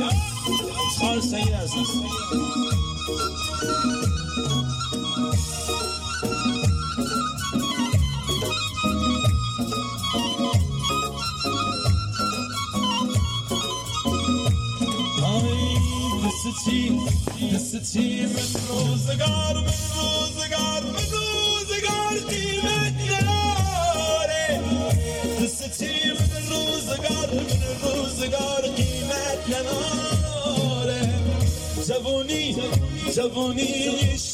خال سید هستم. دست چی من روزگار قیمت نداره. دست چی من روزگار قیمت نداره. جوونی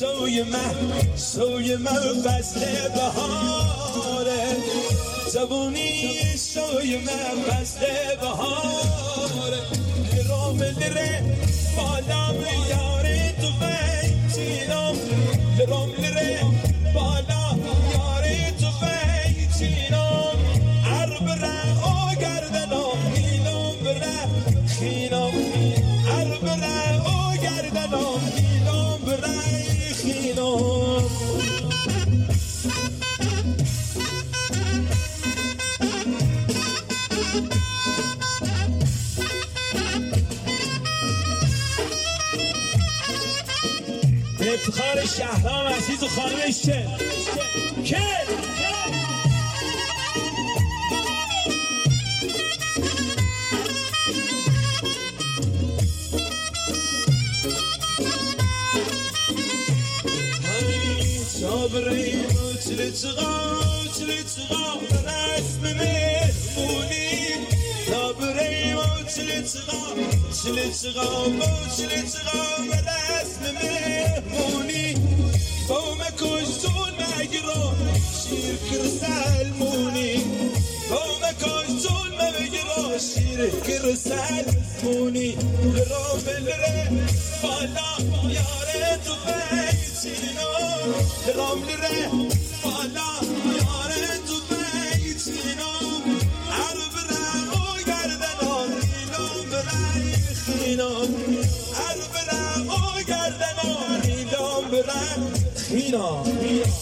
شوی من فصل بهاره. جوونی شوی من فصل بهاره. لره بالام یاری تو فیچینم. لره بالام یاری تو فیچینم. عرب ره و گردنم نیلم بره خینم. عرب ره و گردنم نیلم بره خینم. افتخار شهرام عزیز و خانمش که صابریم و چلی چغا رسم مهمونی. صابریم و چلی چغا رسم مهمونی. قوم کشتون مگرو شیر کر سلمونی. قوم کشتون مگرو شیر کر سلمونی. لره بالا یاره تو فیچینو. لره بالا یاره تو فیچینو. عرب ره و گردنم نیلم بره خینم. عرب ره و گردنم نیلم بره خینم.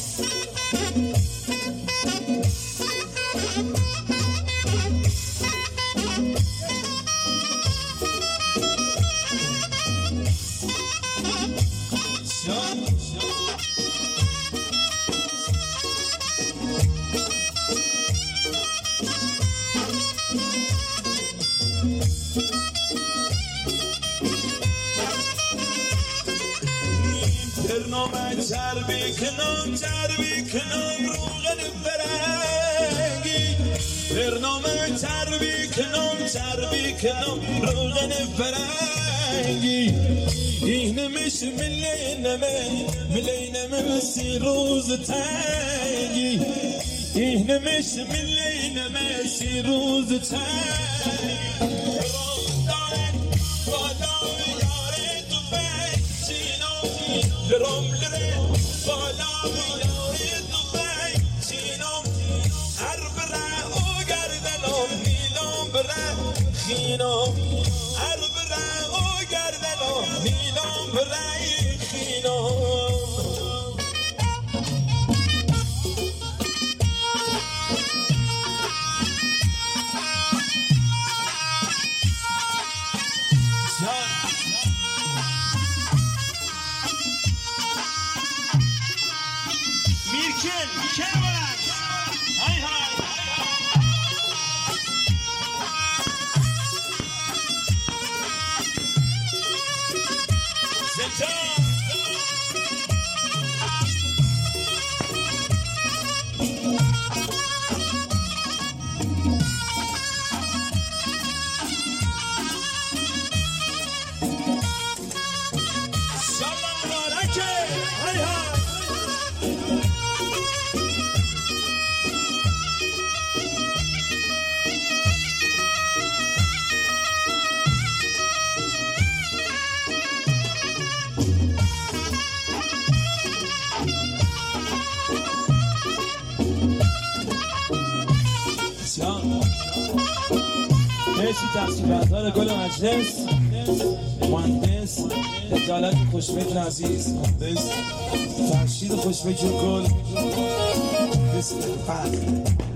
برنامه چربی کنم روغن فرنگی. برنامه چربی کنم روغن فرنگی. اینمش ملینم سی روز تنگی. اینمش ملینم سی روز تنگی. لره بالا یاری تو فیچینم. عرب ره و گردنم نیلم بره خینم. عرب ره و گردنم نیلم بره خینم. میرکن بلند های زنجان سلام مبارکه های مرسی تفصیلات‌ها گل مجلس مهندس عدالت خوشفکر عزیز مهندس فرشید خوشفکر گل بسم الله.